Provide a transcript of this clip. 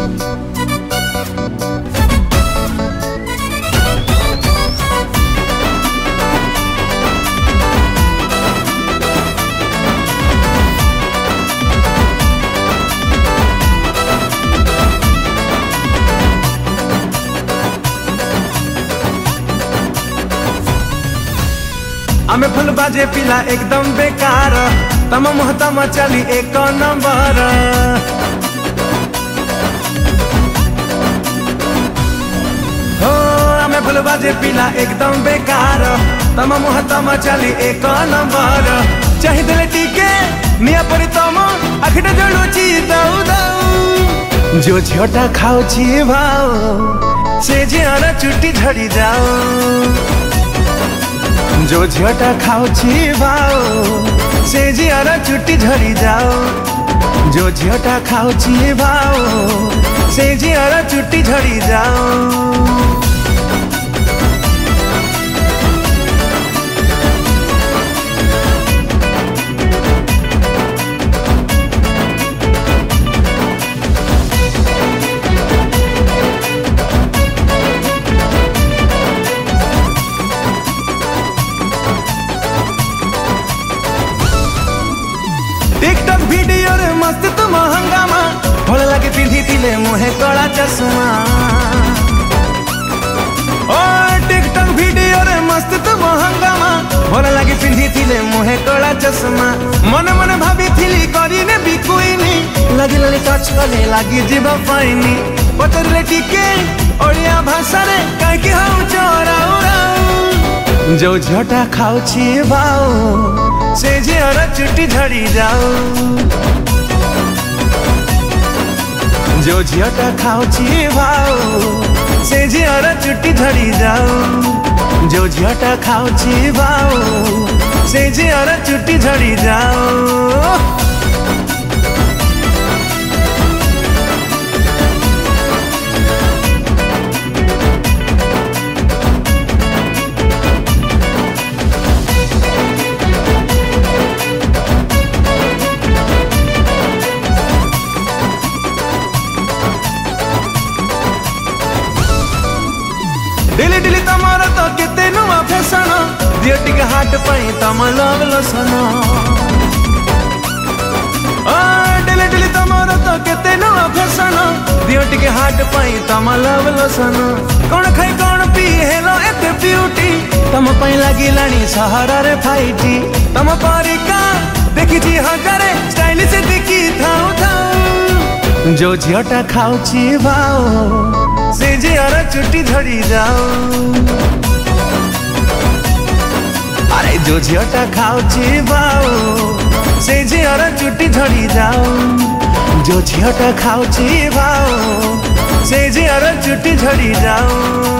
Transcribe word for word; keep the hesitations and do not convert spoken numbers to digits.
आमे फल बाजे पिला एकदम बेकार तम मोहतम चली एक नंबर। हो आमे फल बाजे पिला एकदम बेकार तम मोहतम चली एक नंबर। चाहे दिले टीके निया परी तम आखिटा जलुची दाऊ दाऊ। जो झियोटा खाउची भाव से झियर चुट्टी झड़ी जाओ। जो झियोटा खाउची भाव से झियर चुट्टी झड़ी जाओ। जो झियोटा खाउची भाव से झियर चुट्टी झड़ी जाओ। टिकटॉक वीडियो रे मस्त तुम हंगामा भल लगे पिंधि थिले मुहे कला चश्मा। ओ टिकटॉक वीडियो रे मस्त तुम हंगामा भल लगे पिंधि थिले मुहे कला चश्मा। मन मन भाभी थिली करिने भी कोई नी लगी लली टच कले लगी जीव पाइनी। पतरले टिके ओडिया भाषा रे काई के हम चोराऊ राऊ। जो झियोटा खाउची भाव से झियर चुट्टी झड़ी जाओ। जो झियोटा खाउची भाव से झियर चुट्टी झड़ी जाओ। जो झियोटा खाउची भाव से झियर चुट्टी झड़ी जाओ। डिली डिली तमर तो केते नुआ फैशन दियो टिके हाट पई तम लव लोसन। ओ डिली डिली तमर तो केते नुआ फैशन दियो टिके हाट पई तम लव लोसन। कोन खाई कोन पी हेलो एते ब्यूटी तम पई लागी लाणी शहर रे फाइटी। तम परिका देखी जी हजारे स्टाइल से देखी थाऊ थाऊ। जो झियोटा खाउची भाव से झियर चुट्टी झड़ी जाओ। अरे जो झियोटा खाउची भाव से झियर चुट्टी झड़ी जाओ। जो झियोटा खाउची भाव से झियर चुट्टी झड़ी जाओ।